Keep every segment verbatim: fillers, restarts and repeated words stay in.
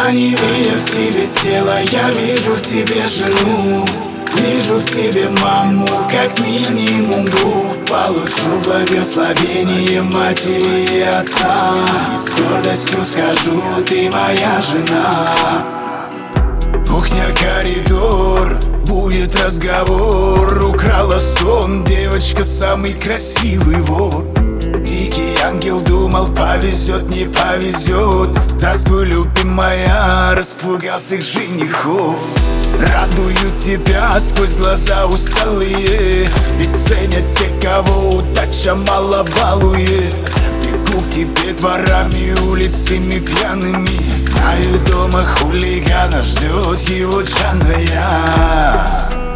Они видят в тебе тело, я вижу в тебе жену. Вижу в тебе маму, как минимум двух. Получу благословение матери и отца. И с гордостью скажу, ты моя жена. Кухня, коридор, будет разговор. Украла сон девочка, самый красивый вор. Дикий ангел думал, повезет, не повезет. Здравствуй, любимая, распугал всех женихов. Радуют тебя сквозь глаза усталые, ведь ценят те, кого удача мало балует. Бегу к тебе дворами, улицами пьяными. Знаю, дома хулигана ждет его Джаная.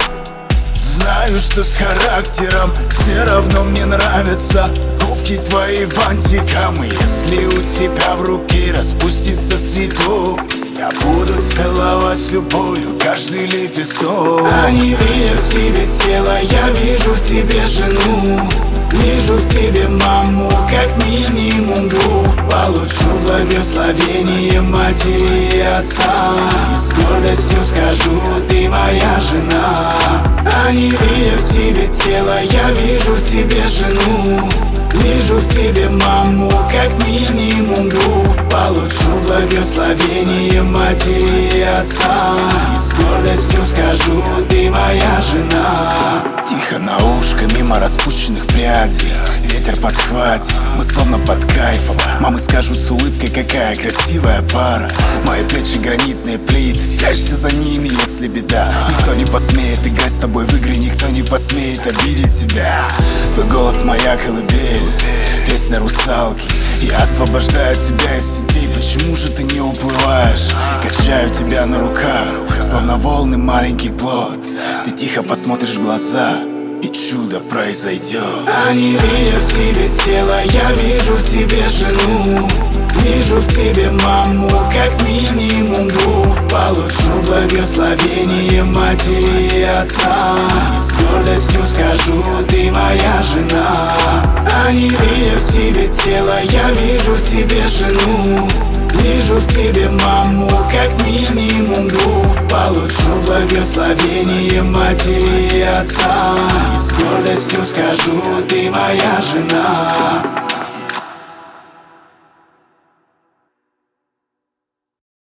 Знаю, что с характером все равно мне нравятся губки твои бантиком. И если у тебя в руке распустится цветок, я буду целовать любовью каждый лепесток. Они видят в тебе тело, я вижу в тебе жену. Вижу в тебе маму, как минимум двух. Получу благословение матери и отца. И с гордостью скажу, ты моя жена. Они видят в тебе тело, я вижу в тебе жену. Вижу в тебе маму, как минимум двух. Получу благословение матери и отца. И с гордостью скажу, ты моя жена. Тихо на ушко, мимо распущенных прядей. Ветер подхватит, мы словно под кайфом. Мамы скажут с улыбкой, какая красивая пара. Мои плечи гранитные плиты, спрячься за ними, если беда. Никто не посмеет играть с тобой в игры, никто не посмеет обидеть тебя. Твой голос моя колыбель, песня русалки. Я освобождаю себя из сетей, почему же ты не уплываешь? Качаю тебя на руках, словно волны маленький плод. Ты тихо посмотришь в глаза, и чудо произойдет. Они видят в тебе тело, я вижу в тебе жену. Вижу в тебе маму, как минимум двух. Получу благословение матери и отца. И с гордостью скажу, ты моя жена. Они видят в тебе тело, я вижу в тебе жену. Вижу в тебе маму, как минимум двух. Получу благословение матери и отца. И с гордостью скажу, ты моя жена.